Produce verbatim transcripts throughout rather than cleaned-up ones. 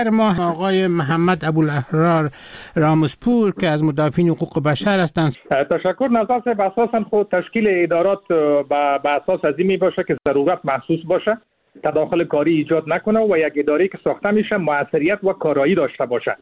ما آقای محمد ابوالاحرار رامزپور که از مدافعین حقوق بشر هستند. تشکر. نظر صاحب اساسا خود تشکیل ادارات به اساس از این می باشه که ضرورت محسوس باشه، تداخل کاری ایجاد نکنه و یک اداره که ساخته میشه موثریت و کارایی داشته باشه.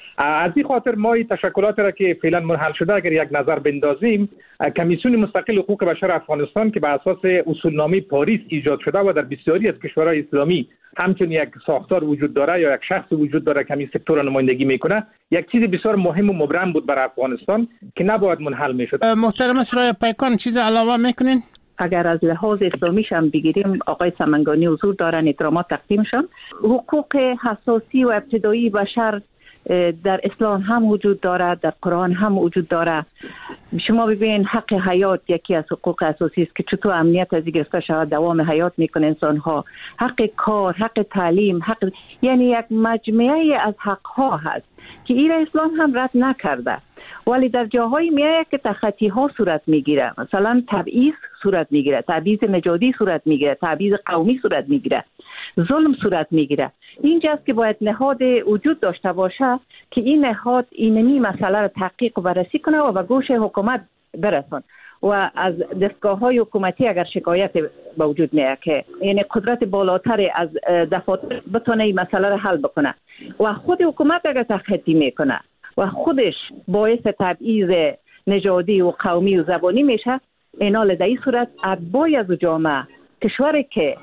از این خاطر ما این تشکلات را که فعلا منحل شده اگر یک نظر بندازیم، کمیسیون مستقل حقوق بشر افغانستان که به اساس اصولنامه پاریس ایجاد شده و در بسیاری از کشورهای اسلامی همچون یک ساختار وجود داره یا یک شخص وجود داره که همین سکتور را نمایندگی میکنه، یک چیز بسیار مهم و مبرم بود برای افغانستان که نباید منحل میشد. محترم سرای پیکان چیز علاوه میکنین؟ اگر از لحاظ اسلامیش هم بگیریم، آقای سمنگانی حضور دارن، احترامات تقدیمشان. حقوق حساسی و ابتدایی بشر در اسلام هم وجود داره، در قرآن هم وجود داره. شما ببین حق حیات یکی از حقوق اساسی است که چطور امنیت از گرفته شود دوام حیات میکنه انسان ها. حق کار، حق تعلیم، حق، یعنی یک مجموعه از حق ها هست که این اسلام هم رد نکرده، ولی در جاهای میایه که تخطی ها صورت میگیره. مثلا تبعیض صورت میگیره، تبعیض نژادی صورت میگیره، تبعیض قومی صورت میگیره، ظلم صورت میگیره. اینجاست که باید نهاد وجود داشته باشه که این نهاد اینمی مسئله را تحقیق و بررسی کنه و به گوش حکومت برسون و از دستگاه‌های حکومتی اگر شکایت به وجود میاد که یعنی قدرت بالاتر از دفاتر بتونه این مسئله را حل بکنه و خود حکومت اگر تخطی میکنه و خودش باعث تبعیض نژادی و قومی و زبانی میشه، اینا در این صورت اتباع از جامعه کشوری که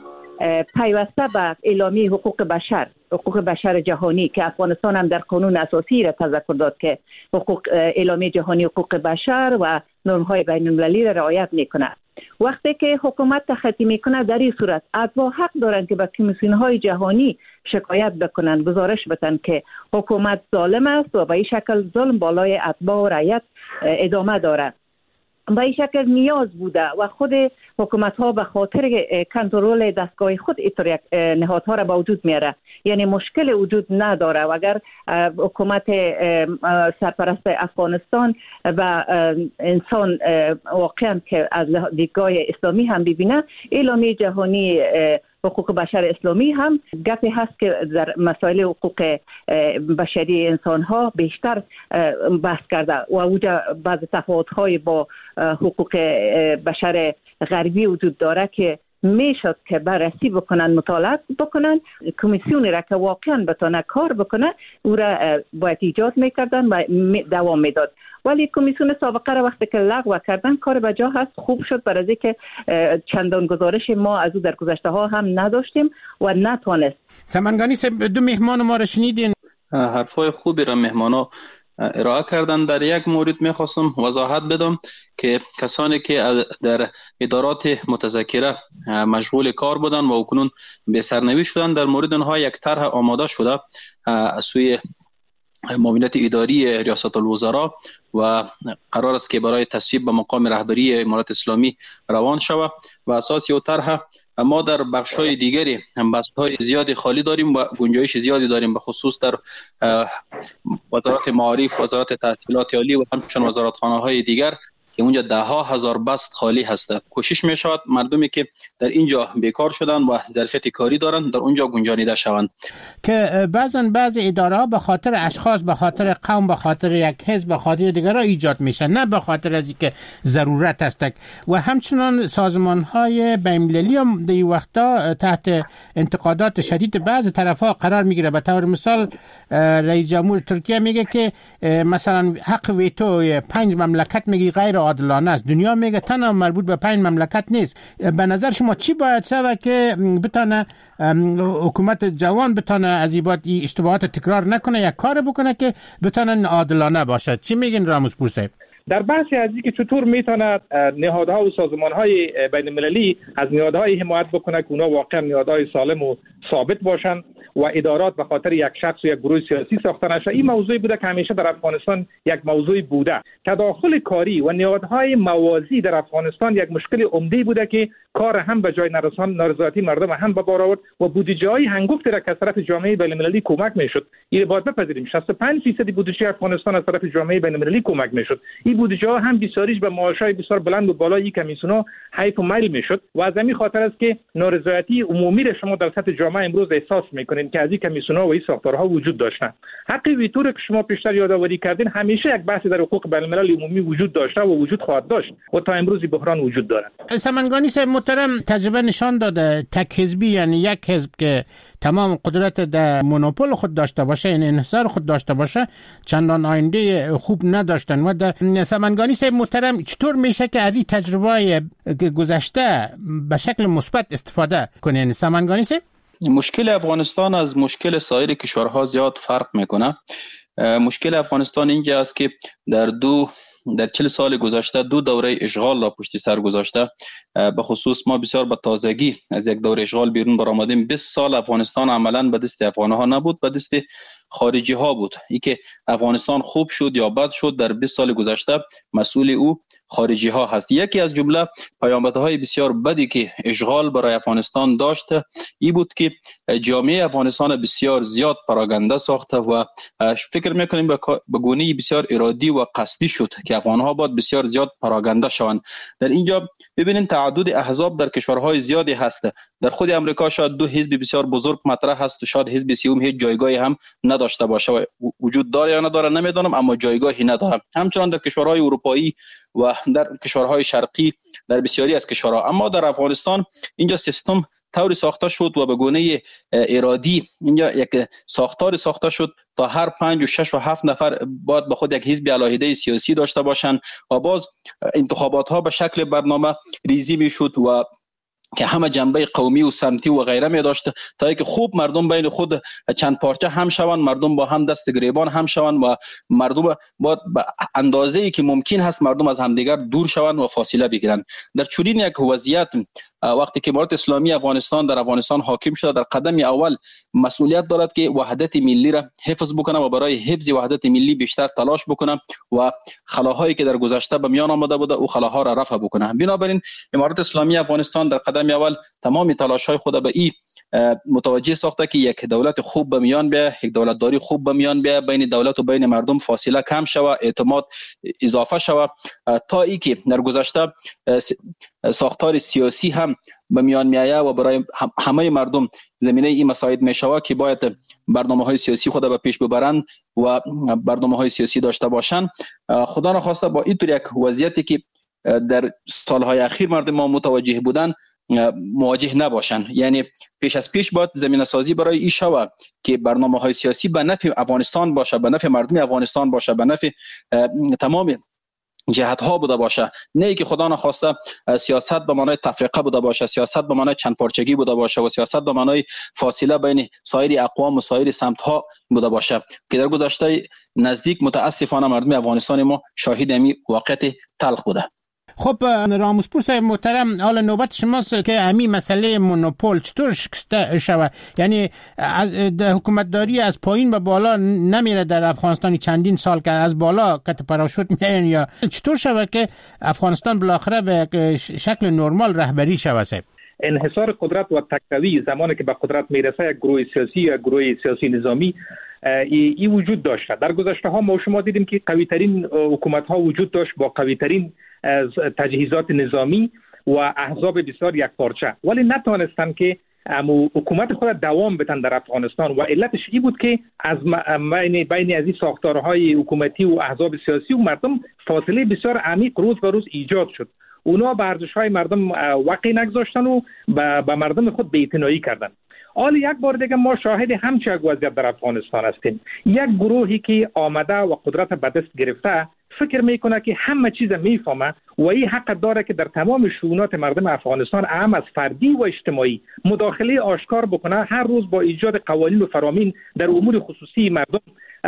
پیوسته به اعلامیه حقوق بشر، حقوق بشر جهانی که افغانستان هم در قانون اساسی را تذکر داد که حقوق اعلامیه جهانی حقوق بشر و نرم‌های بین‌المللی را رعایت میکنه، وقتی که حکومت تخطی میکنه در این صورت اتباع حق دارن که به کمیسیون‌های جهانی شکایت بکنن، گزارش بدن که حکومت ظالم است و به این شکل ظلم بالای اتباع و رعیت ادامه داره. به این شکل نیاز بوده و خود حکومت ها به خاطر کنترل دستگاه خود اینطور یک نهادها را به وجود میاره، یعنی مشکل وجود نداره و اگر حکومت سرپرست افغانستان و انسان واقعا که از دیدگاه اسلامی هم ببینه، اعلامیه جهانی حقوق بشر اسلامی هم گپی هست که در مسائل حقوق بشری انسان ها بیشتر بحث کرده و اوجا بعض تفاوت های با حقوق بشر غربی وجود داره که میشد که بررسی بکنن، مطالعه بکنن. کمیسیونی را که واقعا بتونه کار بکنه او را باید ایجاد میکردن و دوام میداد، ولی کمیسیون سابقه را وقتی که لغو کردن کار به جا هست. خوب شد برای که چندان گزارش ما از او در گذشته ها هم نداشتیم و نتوانست. سمنگانی صاحب، دو مهمان ما را شنیدین، حرفای خوبی را مهمانا ارائه کردن. در یک مورد میخواستم وضاحت بدم که کسانی که در ادارات متذکره مشغول کار بودن و اکنون به سرنوشت شدن، در مورد آنها یک طرح آماده شده از سوی معاونت اداری ریاست الوزراء و قرار است که برای تصویب به مقام رهبری امارت اسلامی روان شود و اساس این طرح ما در بخش‌های دیگری بحث‌های زیادی خالی داریم و گنجایش زیادی داریم، به خصوص در وزارت معارف، وزارت تحصیلات عالی و همچنین وزارتخانه‌های دیگر که اونجا ده ها هزار بست خالی هست. کوشش می شود مردمی که در اینجا بیکار شدن و ظرفیت کاری دارند در اونجا گنجانیده شوند. که بعضن بعض اداره ها به خاطر اشخاص، به خاطر قوم، به خاطر یک حزب، به خاطر دیگر ها ایجاد میشن، نه به خاطر از اینکه ضرورت است. و همچنان سازمان های بین‌المللی هم در این وقتا تحت انتقادات شدید بعض طرف ها قرار میگیره. به طور مثال رئیس جمهور ترکیه میگه که مثلا حق ویتو پنج مملکت میگه غیر عادلانه است. دنیا میگه تنها مربوط به پنج مملکت نیست. به نظر شما چی باید شود که بتونه حکومت جوان بتونه از این بعد اشتباهات تکرار نکنه، یک کار بکنه که بتونه عادلانه باشد؟ چی میگین رامزپور صاحب؟ در بحث از اینکه چطور میتونه نهادها و سازمانهای بین المللی از نهادهای حمایت بکنه که اونا واقعا نهادهای سالم و ثابت باشن و ادارات به خاطر یک شخص و یک گروه سیاسی ساخته نشه، این موضوعی بوده که همیشه در افغانستان یک موضوع بوده. تداخل کاری و نهادهای موازی در افغانستان یک مشکل عمده بوده که کار هم به جای نرسان نارضایتی مردم هم به بار آورد و بودجه‌های هنگفتی را که از طرف جامعه بین المللی کمک میشد. این باید بپذیریم شصت و پنج درصد بودجه افغانستان از طرف جامعه بین المللی کمک میشد. این بود جا هم بسیاریش به معاشهای بسیار بلند و بالای کمیسیون‌ها حیف و میل میشد و از همین خاطر است که نارضایتی عمومی را شما در سطح جامعه امروز احساس میکنین که از این کمیسیون‌ها و این ساختارها وجود داشتن. حق ویتو که شما پیشتر یادآوری کردین همیشه یک بحث در حقوق بین الملل عمومی وجود داشته و وجود خواهد داشت و تا امروز بحران وجود دارد. سمنگانی صاحب محترم، تجربه نشان داده تک حزبی، یعنی یک حزب که تمام قدرت در مونوپول خود داشته باشه، این انحصار خود داشته باشه، چندان آینده خوب نداشتن. و در سمنگانی صاحب محترم چطور میشه که از این تجربه گذشته به شکل مثبت استفاده کنین؟ سمنگانی صاحب، مشکل افغانستان از مشکل سایر کشورها زیاد فرق میکنه. مشکل افغانستان اینجا است که در دو در چهل سال گذشته دو دوره اشغال را پشت سر گذاشته. به خصوص ما بسیار به تازگی از یک دوره اشغال بیرون برآمدیم. بیست سال افغانستان عملاً به دست افغان‌ها نبود، به دست خارجی ها بود. ای که افغانستان خوب شد یا بد شد در بیست سال گذشته مسئول او خارجی ها هست. یکی از جمله پیامدهای بسیار بدی که اشغال برای افغانستان داشت ای بود که جامعه افغانستان بسیار زیاد پراگنده ساخته و فکر میکنیم به گونه بسیار ارادی و قصدی شد که افغان‌ها باید بسیار زیاد پراگنده شوند. در اینجا ببینید تعدد احزاب در کشورهای زیادی هست. در خود امریکا شاید دو حزب بسیار بزرگ مطرح هست، شاید حزب سیوم هیچ جایگاهی هم نداشته باشه، وجود داره یا نداره نمیدونم، اما جایگاهی نداره. همچنان در کشورهای اروپایی و در کشورهای شرقی در بسیاری از کشورها. اما در افغانستان اینجا سیستم طوری ساخته شد و به گونه ارادی اینجا یک ساختار ساخته شد تا هر پنج و شش و هفت نفر باید به خود یک حزب علاهیده سیاسی داشته باشند و باز انتخابات ها به شکل برنامه ریزی می شد و که همه جنبه قومی و سمتی و غیره می داشت تا اینکه خوب مردم بین خود چند پارچه هم شوند، مردم با هم دست گریبان هم شوند و مردم با اندازه‌ای که ممکن هست مردم از همدیگر دور شوند و فاصله بگیرند. در چنین یک وضعیت وقتی که امارت اسلامی افغانستان در افغانستان حاکم شده، در قدم اول مسئولیت دارد که وحدت ملی را حفظ بکنه و برای حفظ وحدت ملی بیشتر تلاش بکنه و خلاهایی که در گذشته به میان آمده بوده او خلاها را رفع بکنه. بنابراین امارت اسلامی افغانستان در قدم اول تمام تلاش‌های خود به این متوجه ساخته که یک دولت خوب به میان بیاید، یک دولتداری خوب به میان بیاید، بین دولت و بین مردم فاصله کم شود، اعتماد اضافه شود، تا ای که در گذشته ساختار سیاسی هم به میان میآید و برای همه مردم زمینه این مساعد میشود که باید برنامه‌های سیاسی خود به پیش ببرند و برنامه‌های سیاسی داشته باشند. خدا نخواسته با این طور یک وضعیتی که در سالهای اخیر مردم ما متوجه بودند مواجه نباشند. یعنی پیش از پیش باید زمینه سازی برای این شود که برنامه‌های سیاسی به نفع افغانستان باشه، به نفع مردم افغانستان باشه، به نفع تمام جهت ها بوده باشه، نه که خدا نخواسته سیاست به معنای تفریقه بوده باشه، سیاست به معنای چند پارچگی بوده باشه و سیاست به معنای فاصله بین سایر اقوام و سایر سمت ها بوده باشه که در گذشته نزدیک متاسفانه مردم افغانستان ما شاهد همین واقعیت تلخ بوده. خب راموسپور صاحب محترم، حالا نوبت شماست که همین مسئله مونوپول چطور شکسته شود؟ یعنی حکومتداری از پایین به بالا نمیره در افغانستان چندین سال که از بالا کت پاراشوت میان، یا چطور شود که افغانستان بالاخره به شکل نرمال رهبری شود؟ صاحب انحصار قدرت و تک‌روی زمانی که به قدرت میرسه یک گروه سیاسی یا گروه سیاسی نظامی ای, ای وجود داشته. در گذشته ها ما شما دیدیم که قوی ترین حکومت ها وجود داشت با قوی ترین تجهیزات نظامی و احزاب بسیار یک پارچه، ولی نتوانستند که امو حکومت خود دوام بدن در افغانستان و علتش این بود که از بین بین از این ساختارهای حکومتی و احزاب سیاسی و مردم فاصله بسیار عمیق روز به روز ایجاد شد. اونا به ارزش‌های مردم وقی نگذاشتن و به مردم خود بی‌اعتنایی کردند. حالا یک بار دیگه ما شاهد همچین یک وضعیت در افغانستان هستیم. یک گروهی که آمده و قدرت به دست گرفته فکر میکنه که همه چیز میفهمه و این حق داره که در تمام شؤونات مردم افغانستان، اهم از فردی و اجتماعی، مداخله آشکار بکنه. هر روز با ایجاد قوانین و فرامین در امور خصوصی مردم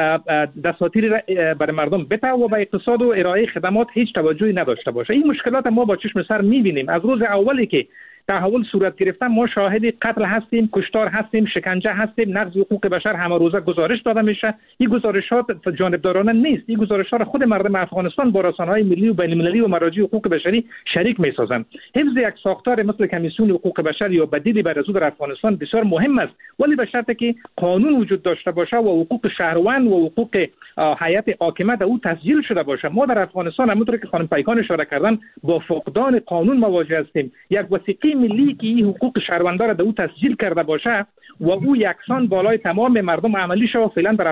دستاوردی برای مردم بده و به اقتصاد و ارائه خدمات هیچ توجهی نداشته باشه. این مشکلات ما با چشم سر میبینیم از روز اولی که تحول صورت گرفته ما شاهد قتل هستیم، کشتار هستیم، شکنجه هستیم، نقض حقوق بشر همه روزه گزارش داده میشه. این گزارشات جانبدارانه نیست، این گزارشات خود مردم افغانستان با رسانه‌های ملی و بین‌المللی و مراجع حقوق بشری شریک میسازند. حفظ یک ساختار مثل کمیسیون حقوق بشر یا بدیلی بر از او در افغانستان بسیار مهم است، ولی به شرطی که قانون وجود داشته باشه و حقوق شهروند و حقوق هیئت حاکمه در او تسجیل شده باشه. ما در افغانستان همونطور که خانم پیکان اشاره کردن با فقدان قانون مواجه هستیم. یک وثیقه ملی که این حقوق شهروندان را در او تسجیل کرده باشه و او یکسان بالای تمام مردم عملی شود، فعلا در